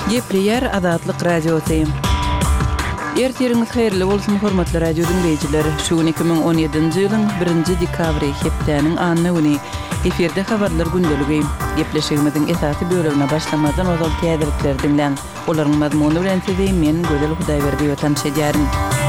Gepleyer Azatlyk Radiosu. Ertiriniz hayırlı bolsun hormatly radio dinleyijileri. Şu 2017-nji ýylyň 1-nji dekabry hepdeniň anyny güni eferde habarlar gündəligi. Gepleşigimiziň esasy bölümine başlamadan ozal täzelikler dinlen. Olaryň mazmuny bilen sizi men Gözel Hudaýberdi ýatanşydýaryn.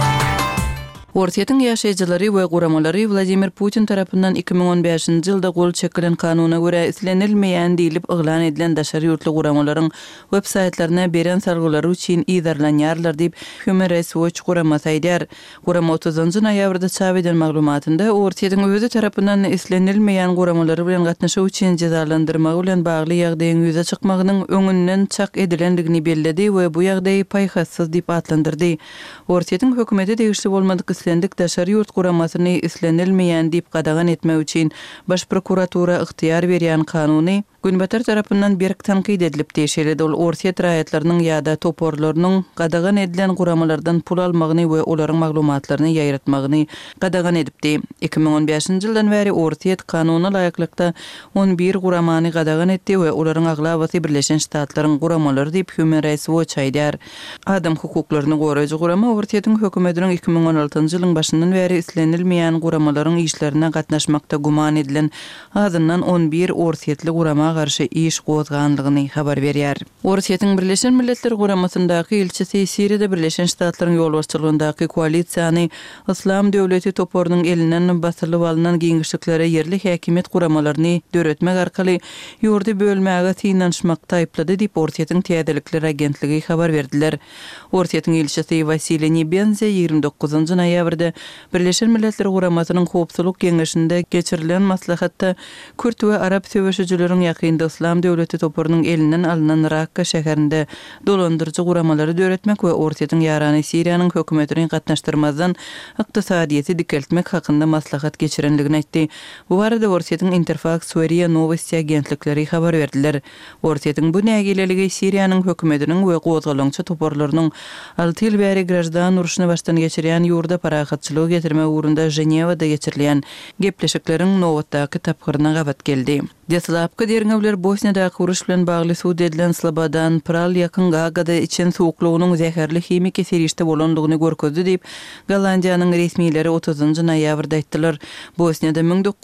Ortiýetiň ýaşaýjylary we guramalary Vladimir Putin tarapyndan 2015-nji ýylda gol çekilen kanuna görä islenilmeýän diýilip yglan edilen daşary ýurtly guramalaryň web saytlaryna beren salgylary üçin iýdarlanýarlar diýip Human Rights Watch guramasy aýdýar. Gurama 30-njy noýabrda çap eden maglumatynda Ortiýetiň özü tarapyndan islenilmeýän guramalary bilen gatnaşyk üçin jazalandyrmak bilen bagly ýagdaýyň ýüze çykmagynyň öňünden çak edilendigini bellädi we bu ýagdaýy paýhasyz diýip atlandyrdy. Ortiýetiň hökümeti degişli bolmadyk islendik daşary ýurt guramasyny islenilmeýän diýip gadagan etmek üçin baş prokuratura ygtyýar berýän kanuny Günbatar tarapyndan berk tanqid edilip diýişildi. Ol Ortiýet raýatlarynyň ýa-da toporlarynyň gadagan edilen guramalardan pul almagyny we olaryň maglumatlaryny ýaýratmagyny gadagan edipdi. 2015-nji ýyldan bäri Ortiýet kanuny laýyklykda 11 guramany gadagan etdi we olaryň aglabasy Birleşen Ştatlaryň guramalary diýip Human Rights Watch aýdýar. Adam hukuklaryny goraýjy gurama Ortiýetiň hökümetiniň 2016-njy ýylyň başyndan bäri islenilmeýän guramalaryň işlerine gatnaşmakda guman edilen azyndan 11 Ortiýetli gurama garşy iş gozganlygyny habar berýär. Ortiýetiň Birleşen Milletler Guramasyndaky elçisi Siriýede Birleşen Ştatlaryň ýol başçylygyndaki koalisiýany Islam döwleti toporunyň elinden basylyp alynan giňişliklere yerli häkimet guramalaryny döretmek arkaly ýurdy bölmäge synanşmakda aýplady diýip Ortiýetiň täzelikler agentligi habar berdiler. Ortiýetiň elçisi Vasily Nebenze 29-njy noýabrda Birleşen Milletler Guramasynyň howpsuzlyk geňeşinde geçirilen maslahatda Kürt we Arap söwüşçüleriň ýakynda Islam döwleti toporunyň elinden alynan Rakka şäherinde dolandyrjy guramalary döretmek we Ortiýetiň ýarany Siriýanyň hökümetini gatnaşdyrmazdan ykdysadyýety dikeltmek hakynda maslahat geçirenligini aýtdy. Bu arada Ortiýetiň Interfax Suriýa Novosti agentlikleri habar berdiler. Ortiýetiň bu nägileligi Siriýanyň hökümetiniň we gozgalançy toporlarynyň 6 ýyl bäri grajdan uruşyny başdan geçirýän ýurda parahatçylyk getirmek ugrunda Jenewada geçirilen gepleşikleriň nowatdaky tapgyryna gabat geldi. Deslapky derňewler Bosniýadaky uruş bilen bagly suw edilen Slobodan Pral ýakyn Gagada içen suwuklugynyň zäherli hemik eserişde bolandygyny görkezdi diýip Gollandiýanyň resmiýetleri 30-njy noýabrda aýtdylar. Bosniýada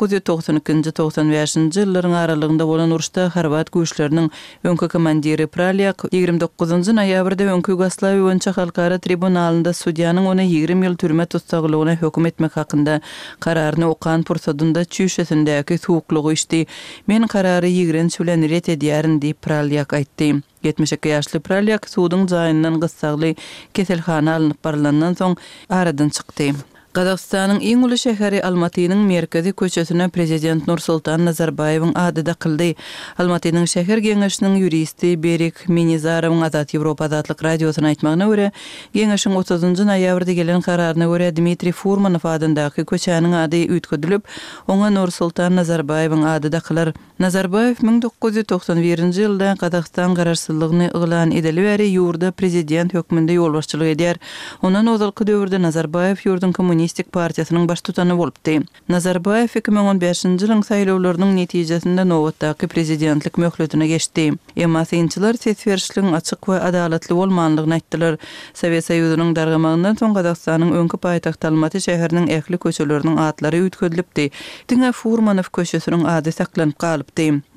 1992-95-nji ýyllaryň aralygynda bolan uruşda Horvat güýçleriniň öňkü komandiri Pral ýak 29-njy noýabrda öňkü Ýugoslawiýa boýunça halkara tribunalynda sudiýanyň ony 20 ýyl türme tutsagylygyna hökm etmek hakynda kararyny okan pursatynda çüşesindäki suwuklugy içdi. Men karary 20 bilen ret edýärin diýip Pralyak aýtdy. 72 ýaşly Pralyak suwdyň jaýyndan gyssagly keselhana alınıp barlandan soň aradan çykdy. Qazaqstanyň iň uly şäheri Almatynyň merkezi köçesine prezident Nursultan Nazarbayewiň ady dakyldy. Almatynyň şäher geňeşiniň ýuristi Berik Minizarowyň Azat Ýewropa Azatlyk radiosyna aýtmagyna görä, geňeşiň 30-njy noýabrda gelen kararyna görä Dmitri Furmanov adyndaky köçäniň ady üýtgedilip, oňa Nursultan Nazarbayewiň ady dakylar. Nazarbayew 1991-nji ýylda Qazaqstan garaşsyzlygyny yglan edeli bäri ýurda prezident hökmünde ýol başçylyk edýär. Ondan ozalky döwürde Nazarbayew ýurdun Kommunistik Partiýasynyň baş tutany bolupdy. Nazarbayew 2015-nji ýylyň saýlawlarynyň netijesinde nowatdaky prezidentlik möhletine geçdi. Emma synçylar sesberişligiň açyk we adalatly bolmanlygyny aýtdylar. Sowet Soýuzynyň dargamagyndan soň Qazaqstanyň öňkü paýtagty Almaty şäheriniň ähli köçeleriniň adlary üýtgedilipdi. Diňe Furmanov köçesiniň ady saklanyp galypdy.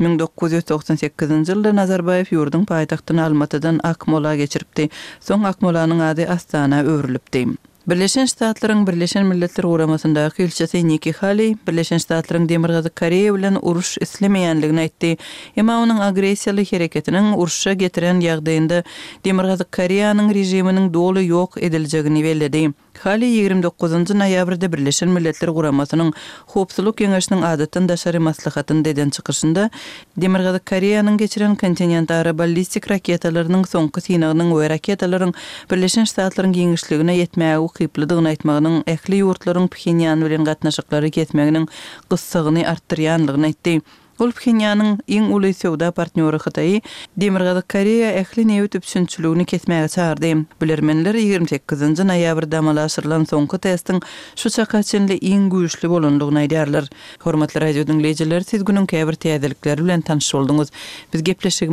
1998-nji ýylda Nazarbayew ýurdun paýtagtyny Almatydan Akmola geçiripdi. Soň Akmolanyň ady Astana öwrilipdi. Birleşen Ştatlaryň Birleşen Milletler Guramasyndaky elçisi Nikki Haley, Birleşen Ştatlaryň Demir Gazy Koreýa bilen uruş islemeýänligini aýtdy. Emma onuň agresiýaly hereketiniň uruşa getiren ýagdaýynda Demir Gazy Koreýanyň rejiminiň doly ýok ediljegini bellädi. Haley 29-njy noýabrda Birleşen Milletler Guramasynyň howpsuzlyk geňeşiniň adatdan daşary maslahatynda eden çykyşynda Demir Gazy Koreýanyň geçiren kontinentara ballistik raketalarynyň soňky synagynyň we raketalaryň Birleşen Ştatlaryň giňişligine ýetmägi kyplydygyny aýtmagynyň ähli ýurtlaryň Pxenyan bilen gatnaşyklary ketmeginiň gyssagyny artdyrýanlygyny aýtdy. Ol Pxenyanyň iň uly sowda partnýory Hytaý Demir Gazy Koreýa ähli näwit üçinçiligini kesmäge çağırdy. Bilermenler 28-nji noýabrda amal aşyrylan soňky testiň şu çaka çenli iň güýçli bolandygyny aýdýarlar. Hormatly radio dinleýijiler, siz günüň käbir täzelikleri bilen tanış bolduňyz. Biz gepleşik